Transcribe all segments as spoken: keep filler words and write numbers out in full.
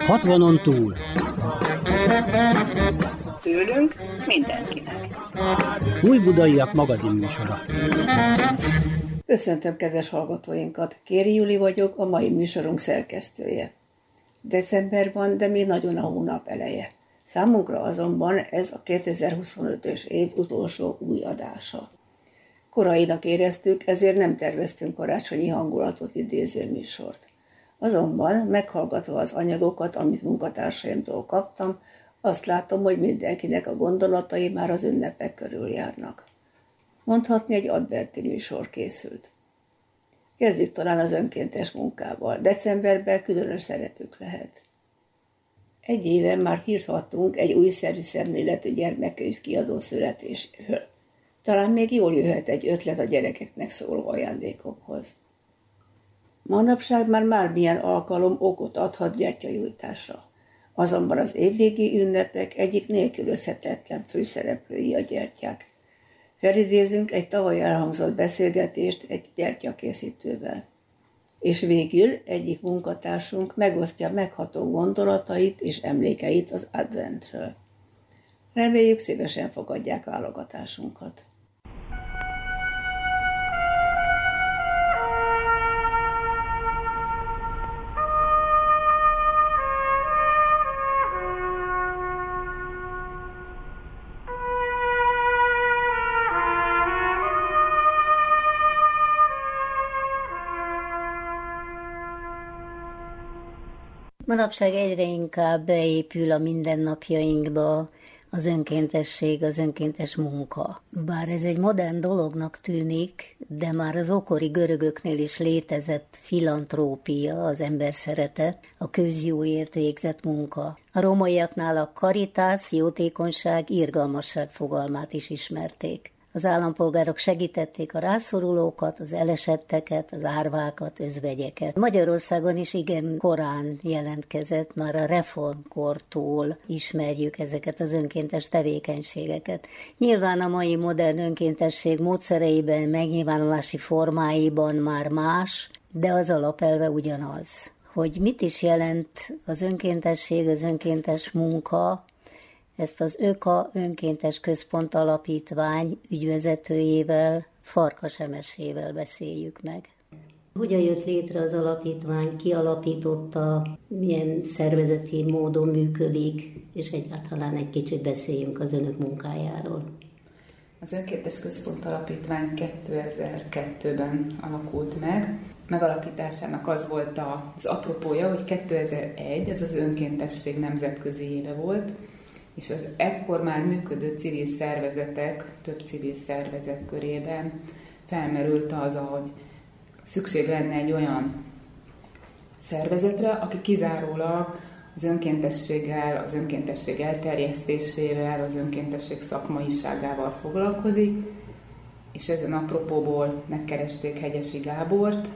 hatvanon túl. Tőlünk mindenkinek. Újbudaiak magazinműsora. Köszöntöm kedves hallgatóinkat, Kéri Juli vagyok, a mai műsorunk szerkesztője. December van, de még nagyon a hónap eleje. Számunkra azonban ez a kétezer-huszonötös év utolsó új adása. Korainak éreztük, ezért nem terveztünk karácsonyi hangulatot idéző műsort. Azonban meghallgatva az anyagokat, amit munkatársaimtól kaptam, azt látom, hogy mindenkinek a gondolatai már az ünnepek körül járnak. Mondhatni, egy adventi műsor készült. Kezdjük talán az önkéntes munkával. Decemberben különös szerepük lehet. Egy éve már írhattunk egy újszerű szemléletű gyermekkönyv kiadó születéséről. Talán még jól jöhet egy ötlet a gyerekeknek szóló ajándékokhoz. Manapság már bármilyen alkalom okot adhat gyertyagyújtásra. Azonban az évvégi ünnepek egyik nélkülözhetetlen főszereplői a gyertyák. Felidézünk egy tavaly elhangzott beszélgetést egy gyertyakészítővel. És végül egyik munkatársunk megosztja megható gondolatait és emlékeit az adventről. Reméljük, szívesen fogadják válogatásunkat. Manapság egyre inkább beépül a mindennapjainkba az önkéntesség, az önkéntes munka. Bár ez egy modern dolognak tűnik, de már az ókori görögöknél is létezett filantrópia, az ember szeretet, a közjóért végzett munka. A rómaiaknál a caritas, jótékonyság, irgalmasság fogalmát is ismerték. Az állampolgárok segítették a rászorulókat, az elesetteket, az árvákat, özvegyeket. Magyarországon is igen korán jelentkezett, már a reformkortól ismerjük ezeket az önkéntes tevékenységeket. Nyilván a mai modern önkéntesség módszereiben, megnyilvánulási formáiban már más, de az alapelve ugyanaz. Hogy mit is jelent az önkéntesség, az önkéntes munka, ezt az ÖKA Önkéntes Központ Alapítvány ügyvezetőjével, Farkas Emesével beszéljük meg. Hogyan jött létre az alapítvány, ki alapította, milyen szervezeti módon működik, és egyáltalán egy kicsit beszéljünk az önök munkájáról. Az Önkéntes Központ Alapítvány kétezer-kettőben alakult meg. Megalakításának az volt az apropója, hogy kétezer-egy, ez az önkéntesség nemzetközi éve volt, és az ekkor már működő civil szervezetek, több civil szervezet körében felmerült az, hogy szükség lenne egy olyan szervezetre, aki kizárólag az önkéntességgel, az önkéntesség elterjesztésével, az önkéntesség szakmaiságával foglalkozik, és ezen apropóból megkeresték Hegyesi Gábort,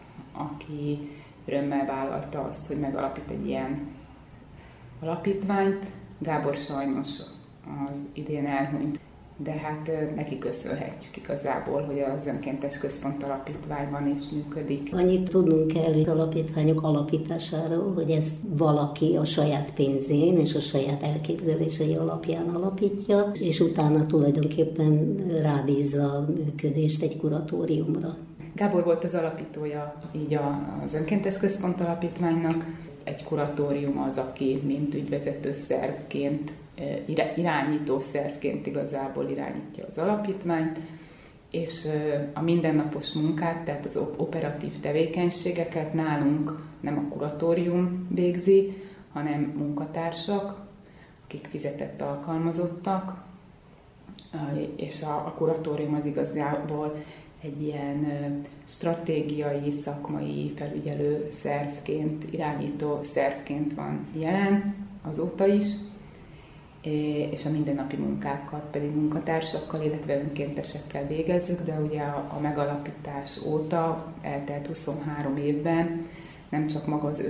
aki örömmel vállalta azt, hogy megalapít egy ilyen alapítványt. Gábor sajnos az idén elhunyt, de hát neki köszönhetjük igazából, hogy az Önkéntes Központ Alapítványban is működik. Annyit tudnunk kell az alapítványok alapításáról, hogy ezt valaki a saját pénzén és a saját elképzelései alapján alapítja, és utána tulajdonképpen rábízza a működést egy kuratóriumra. Gábor volt az alapítója így az Önkéntes Központ Alapítványnak. Egy kuratórium az, aki mint ügyvezető szervként, irányító szervként igazából irányítja az alapítványt, és a mindennapos munkát, tehát az operatív tevékenységeket nálunk nem a kuratórium végzi, hanem munkatársak, akik fizetett alkalmazottak, és a, a kuratórium az igazából egy ilyen stratégiai, szakmai felügyelő szervként, irányító szervként van jelen azóta is, és a mindennapi munkákat pedig munkatársakkal, illetve önkéntesekkel végezzük, de ugye a megalapítás óta eltelt huszonhárom évben nem csak maga az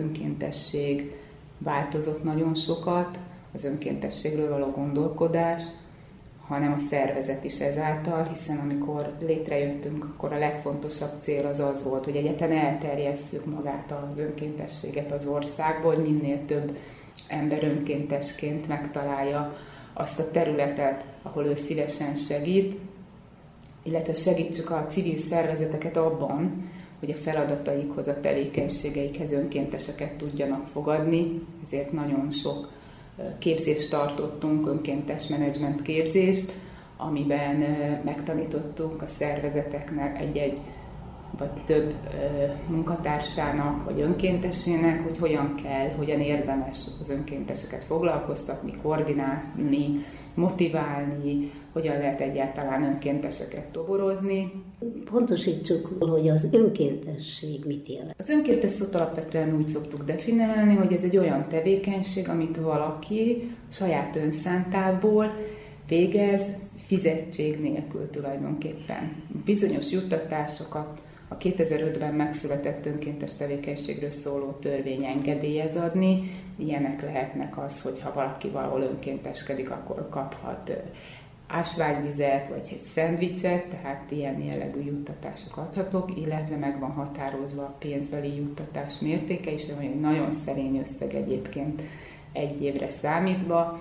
önkéntesség változott nagyon sokat, az önkéntességről való gondolkodás, hanem a szervezet is ezáltal, hiszen amikor létrejöttünk, akkor a legfontosabb cél az az volt, hogy egyáltalán elterjesszük magát az önkéntességet az országból, hogy minél több ember önkéntesként megtalálja azt a területet, ahol ő szívesen segít, illetve segítsük a civil szervezeteket abban, hogy a feladataikhoz, a tevékenységeikhez önkénteseket tudjanak fogadni, ezért nagyon sok képzést tartottunk, önkéntes menedzsment képzést, amiben megtanítottunk a szervezeteknek egy-egy vagy több munkatársának, vagy önkéntesének, hogy hogyan kell, hogyan érdemes az önkénteseket foglalkoztatni, koordinálni, motiválni, hogyan lehet egyáltalán önkénteseket toborozni. Pontosítsuk, hogy az önkéntesség mit jelent. Az önkéntes szót alapvetően úgy szoktuk definiálni, hogy ez egy olyan tevékenység, amit valaki saját önszántából végez, fizetség nélkül tulajdonképpen. Bizonyos juttatásokat a kétezer-ötben megszületett önkéntes tevékenységről szóló törvény engedélyez adni. Ilyenek lehetnek az, hogy ha valaki valahol önkénteskedik, akkor kaphat ásványvizet, vagy egy szendvicset, tehát ilyen jellegű juttatások adhatók, illetve meg van határozva a pénzbeli juttatás mértéke is, ami egy nagyon szerény összeg egyébként egy évre számítva,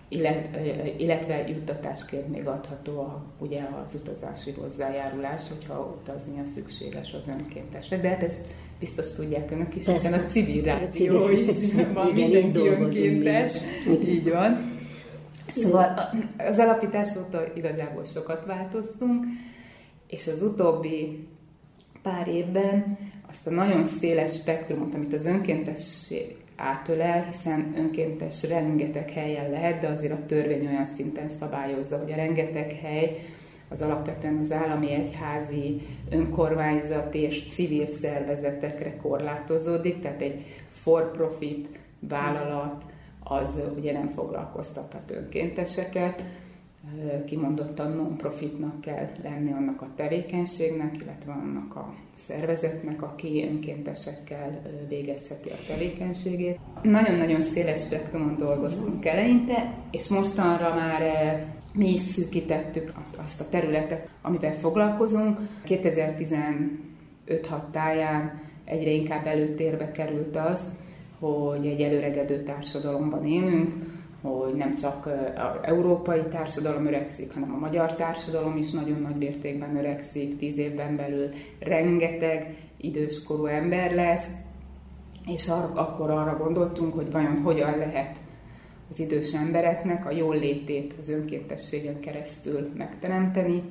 illetve juttatásként még adható a, ugye az utazási hozzájárulás, hogyha utaznia szükséges az önkéntesek. De hát ezt biztos tudják önök is, hiszen a civil rádió is van, igen, mindenki önkéntes. Így van. Szóval az alapítás óta igazából sokat változtunk, és az utóbbi pár évben azt a nagyon széles spektrumot, amit az önkéntesség átölel, hiszen önkéntes rengeteg helyen lehet, de azért a törvény olyan szinten szabályozza, hogy a rengeteg hely az alapvetően az állami, egyházi, önkormányzati és civil szervezetekre korlátozódik, tehát egy for-profit vállalat az ugye nem foglalkoztathat önkénteseket, kimondottan non-profitnak kell lenni annak a tevékenységnek, illetve annak a szervezetnek, aki önkéntesekkel végezheti a tevékenységét. Nagyon-nagyon széles spektrumon dolgoztunk eleinte, és mostanra már mi is szűkítettük azt a területet, amivel foglalkozunk. kétezer-tizenöt hat táján egyre inkább előtérbe került az, hogy egy előregedő társadalomban élünk, hogy nem csak az európai társadalom öregszik, hanem a magyar társadalom is nagyon nagy mértékben öregszik, tíz évben belül rengeteg időskorú ember lesz, és ar- akkor arra gondoltunk, hogy vajon hogyan lehet az idős embereknek a jól létét az önkéntességen keresztül megteremteni,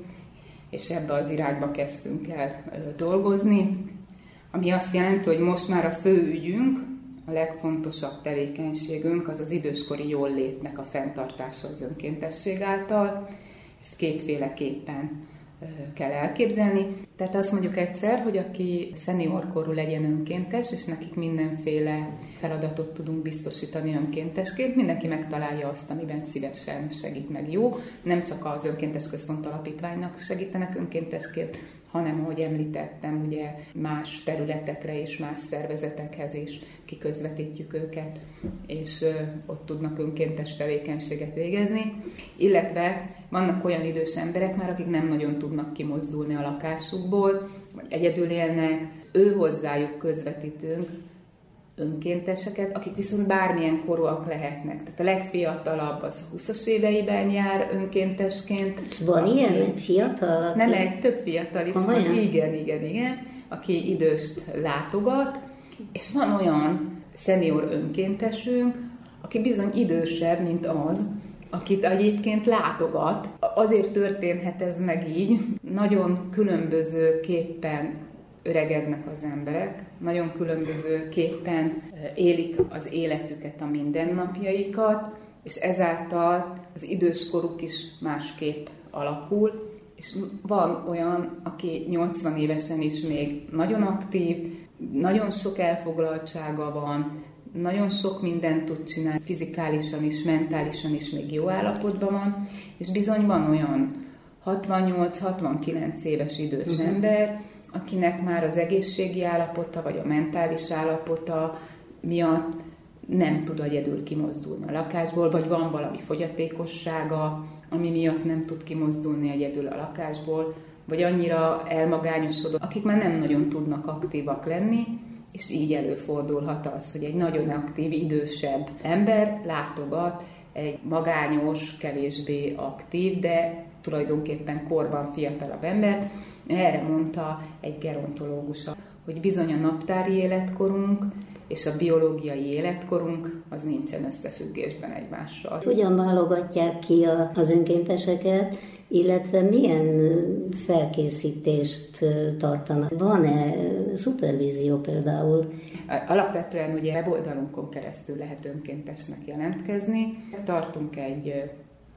és ebbe az irányba kezdtünk el dolgozni, ami azt jelenti, hogy most már a fő ügyünk, a legfontosabb tevékenységünk az az időskori jólétnek a fenntartása az önkéntesség által. Ezt kétféleképpen kell elképzelni. Tehát azt mondjuk egyszer, hogy aki szeniorkorú legyen önkéntes, és nekik mindenféle feladatot tudunk biztosítani önkéntesként, mindenki megtalálja azt, amiben szívesen segít meg jó. Nem csak az Önkéntes Központ Alapítványnak segítenek önkéntesként, hanem, ahogy említettem, ugye más területekre és más szervezetekhez is kiközvetítjük őket, és ott tudnak önkéntes tevékenységet végezni. Illetve vannak olyan idős emberek már, akik nem nagyon tudnak kimozdulni a lakásukból, vagy egyedül élnek, ő hozzájuk közvetítünk önkénteseket, akik viszont bármilyen korúak lehetnek. Tehát a legfiatalabb az húszas éveiben jár önkéntesként. Van aki, ilyen, egy fiatal? Aki... Nem, egy több fiatal is van. Igen, igen, igen. Aki időst látogat, és van olyan szenior önkéntesünk, aki bizony idősebb, mint az, akit egyébként látogat. Azért történhet ez meg így. Nagyon különbözőképpen öregednek az emberek, nagyon különbözőképpen élik az életüket, a mindennapjaikat, és ezáltal az időskoruk is másképp alakul, és van olyan, aki nyolcvan évesen is még nagyon aktív, nagyon sok elfoglaltsága van, nagyon sok mindent tud csinálni, fizikálisan is, mentálisan is még jó állapotban van, és bizony van olyan hatvannyolc-hatvankilenc éves idős uh-huh. ember, akinek már az egészségi állapota, vagy a mentális állapota miatt nem tud egyedül kimozdulni a lakásból, vagy van valami fogyatékossága, ami miatt nem tud kimozdulni egyedül a lakásból, vagy annyira elmagányosodott, akik már nem nagyon tudnak aktívak lenni, és így előfordulhat az, hogy egy nagyon aktív, idősebb ember látogat egy magányos, kevésbé aktív, de tulajdonképpen korban fiatalabb embert. Erre mondta egy gerontológus, hogy bizony a naptári életkorunk és a biológiai életkorunk az nincsen összefüggésben egymással. Hogyan válogatják ki a, az önkénteseket, illetve milyen felkészítést tartanak? Van-e szupervízió például? Alapvetően ugye weboldalunkon keresztül lehet önkéntesnek jelentkezni. Tartunk egy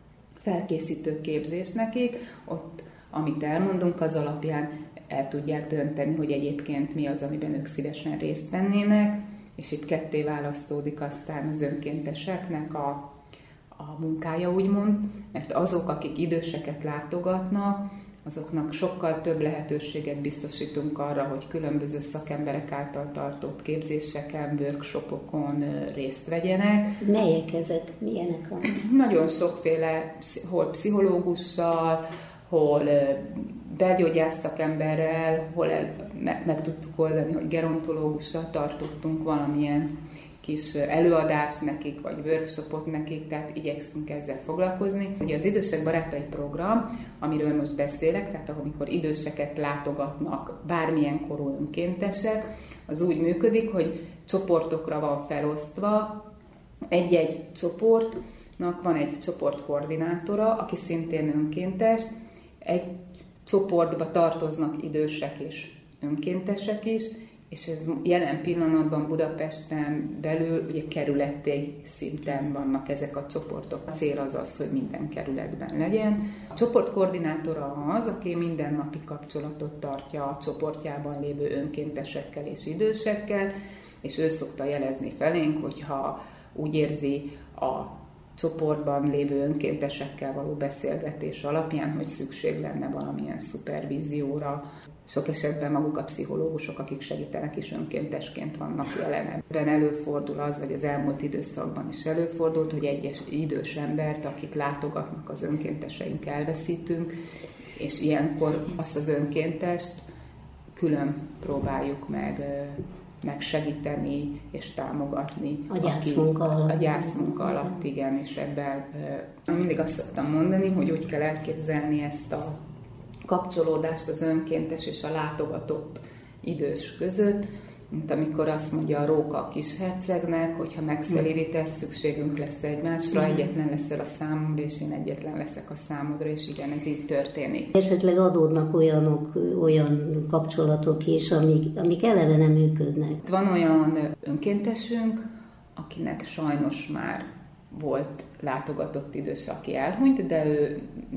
felkészítő képzést nekik, ott amit elmondunk, az alapján el tudják dönteni, hogy egyébként mi az, amiben ők szívesen részt vennének, és itt ketté választódik aztán az önkénteseknek a, a munkája, úgymond, mert azok, akik időseket látogatnak, azoknak sokkal több lehetőséget biztosítunk arra, hogy különböző szakemberek által tartott képzéseken, workshopokon részt vegyenek. Melyek ezek? Milyenek van? Nagyon sokféle, hol pszichológussal, hol belgyógyász szakemberrel, hol el, meg, meg tudtuk oldani, hogy gerontológussal tartottunk valamilyen kis előadást nekik, vagy workshopot nekik, tehát igyekszünk ezzel foglalkozni. Ugye az Idősek Barátai program, amiről most beszélek, tehát amikor időseket látogatnak bármilyen korú önkéntesek, az úgy működik, hogy csoportokra van felosztva, egy-egy csoportnak van egy csoportkoordinátora, aki szintén önkéntes, egy csoportba tartoznak idősek és önkéntesek is, és ez jelen pillanatban Budapesten belül ugye kerületi szinten vannak ezek a csoportok. A cél az az, hogy minden kerületben legyen. A csoportkoordinátora az, aki mindennapi kapcsolatot tartja a csoportjában lévő önkéntesekkel és idősekkel, és ő szokta jelezni felénk, hogyha úgy érzi a csoportban lévő önkéntesekkel való beszélgetés alapján, hogy szükség lenne valamilyen szupervízióra. Sok esetben maguk a pszichológusok, akik segítenek is önkéntesként vannak jelen. Ebben előfordul az, vagy az elmúlt időszakban is előfordult, hogy egyes idős embert, akit látogatnak az önkénteseink, elveszítünk, és ilyenkor azt az önkéntest külön próbáljuk meg megsegíteni és támogatni. A gyászmunka alatt. A gyászmunka alatt, igen, és ebben mindig azt szoktam mondani, hogy úgy kell elképzelni ezt a kapcsolódást az önkéntes és a látogatott idős között, mint amikor azt mondja a róka a kishercegnek, hogyha megszelídítesz, szükségünk lesz egymásra, egyetlen leszel a számomra, és én egyetlen leszek a számodra, és igen, ez így történik. Esetleg adódnak olyanok, olyan kapcsolatok is, amik, amik eleve nem működnek. Van olyan önkéntesünk, akinek sajnos már volt látogatott idős, aki elhunyt, de ő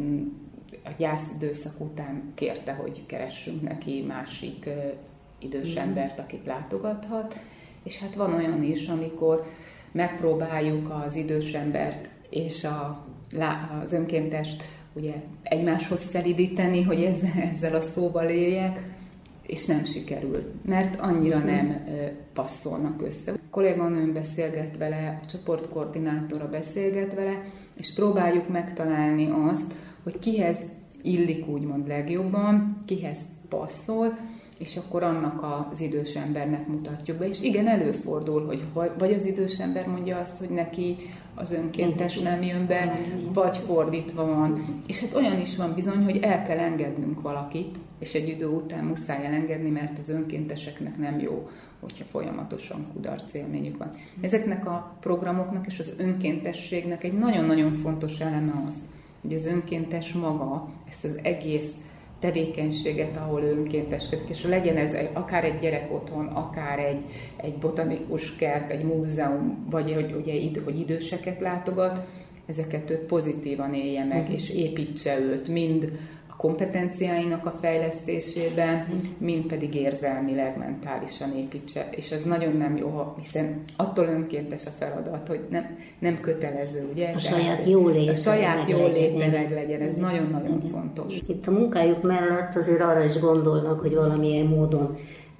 a gyászidőszak után kérte, hogy keressünk neki másik idős embert, akit látogathat, és hát van olyan is, amikor megpróbáljuk az idős embert és a, az önkéntest ugye egymáshoz szelidíteni, hogy ezzel, ezzel a szóval éljek, és nem sikerül, mert annyira nem passzolnak össze. A kolléganőm beszélget vele, a csoportkoordinátora beszélget vele, és próbáljuk megtalálni azt, hogy kihez illik úgymond legjobban, kihez passzol, és akkor annak az idős embernek mutatjuk be. És igen, előfordul, hogy vagy az idős ember mondja azt, hogy neki az önkéntes nem jön be, vagy fordítva van. És hát olyan is van bizony, hogy el kell engednünk valakit, és egy idő után muszáj elengedni, mert az önkénteseknek nem jó, hogyha folyamatosan kudarc élményük van. Ezeknek a programoknak és az önkéntességnek egy nagyon-nagyon fontos eleme az, hogy az önkéntes maga ezt az egész tevékenységet, ahol önkénteskedik, és legyen ez egy, akár egy gyerek otthon, akár egy, egy botanikus kert, egy múzeum, vagy hogy, ugye, hogy időseket látogat, ezeket ő pozitívan élje meg, és építse őt mind a kompetenciáinak a fejlesztésében, mind pedig érzelmileg, mentálisan építse. És ez nagyon nem jó, hiszen attól önkéntes a feladat, hogy nem, nem kötelező, ugye? A saját jólét. A saját jólét meg legyen, ez nagyon-nagyon fontos. Itt a munkájuk mellett azért arra is gondolnak, hogy valamilyen módon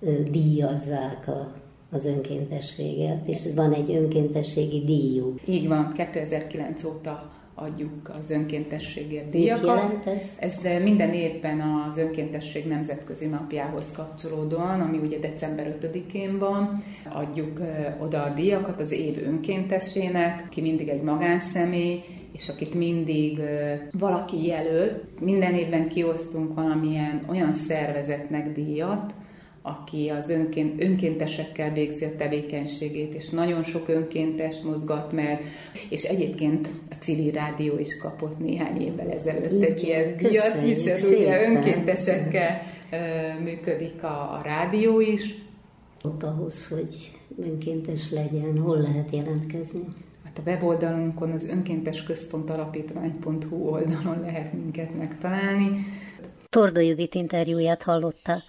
díjazzák a az önkéntességet, és van egy önkéntességi díjuk. Így van, kétezer-kilenc óta adjuk az önkéntességért díjakat. Mit jelent ez? Ez minden évben az önkéntesség nemzetközi napjához kapcsolódóan, ami ugye december ötödikén van, adjuk oda a díjakat az év önkéntesének, aki mindig egy magánszemély, és akit mindig valaki jelöl. Minden évben kiosztunk valamilyen olyan szervezetnek díjat, aki az önként, önkéntesekkel végzi a tevékenységét, és nagyon sok önkéntest mozgat meg, és egyébként a civil rádió is kapott néhány évvel ezelőtt Igen, egy ilyen díjat, hiszen szépen. ugye önkéntesekkel uh, működik a, a rádió is. Ott ahhoz, hogy önkéntes legyen, hol lehet jelentkezni? Hát a weboldalunkon, az önkéntesközpontalapítvány pont hu oldalon lehet minket megtalálni. Torda Judit interjúját hallották.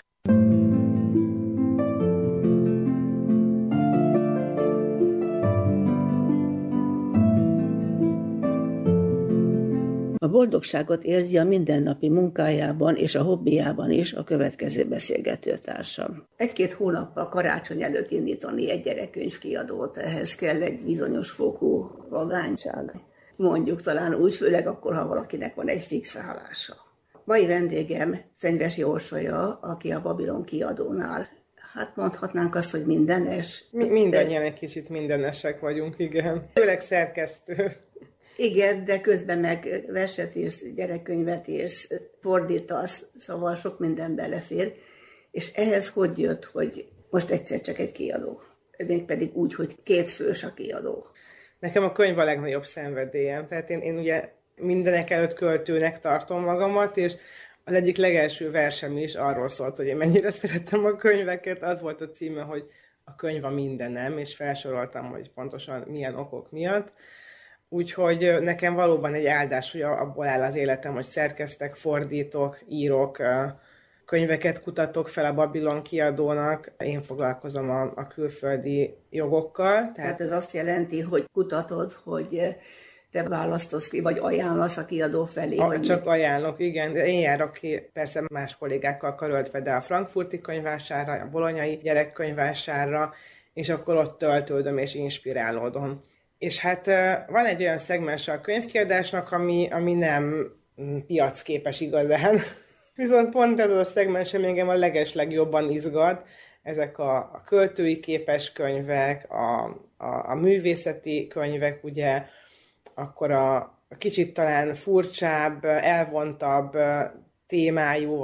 A boldogságot érzi a mindennapi munkájában és a hobbiában is a következő beszélgetőtársam. Egy-két hónappal karácsony előtt indítani egy gyerekkönyvkiadót, ehhez kell egy bizonyos fokú vagányság. Mondjuk talán úgy, főleg akkor, ha valakinek van egy fix állása. Mai vendégem Fenyvesi Orsolya, aki a Babilon kiadónál. Hát mondhatnánk azt, hogy mindenes. Mi, mindannyian egy kicsit mindenesek vagyunk, igen. Főleg szerkesztő. Igen, de közben meg verset írsz, gyerekkönyvet írsz, fordítasz, szóval sok minden belefér. És ehhez hogy jött, hogy most egyszer csak egy kiadó? Mégpedig úgy, hogy két fős a kiadó. Nekem a könyv a legnagyobb szenvedélyem. Tehát én, én ugye mindenek előtt költőnek tartom magamat, és az egyik legelső versem is arról szólt, hogy én mennyire szerettem a könyveket. Az volt a címe, hogy a könyv a mindenem, és felsoroltam, hogy pontosan milyen okok miatt. Úgyhogy nekem valóban egy áldás, hogy abból áll az életem, hogy szerkesztek, fordítok, írok, könyveket kutatok fel a Babilon kiadónak. Én foglalkozom a, a külföldi jogokkal. Tehát... tehát ez azt jelenti, hogy kutatod, hogy te választasz ki, vagy ajánlasz a kiadó felé. A, csak mi? Ajánlok, igen. De én járok ki persze más kollégákkal karöltve, de a frankfurti könyvvásárra, a bolonyai gyerekkönyvvásárra, és akkor ott töltődöm és inspirálódom. És hát van egy olyan szegmens a könyvkiadásnak, ami, ami nem piacképes igazán. Viszont pont ez az a szegmens, ami engem a legeslegjobban izgat. Ezek a, a költői képes könyvek, a, a, a művészeti könyvek, ugye, akkor a, a kicsit talán furcsább, elvontabb témájú,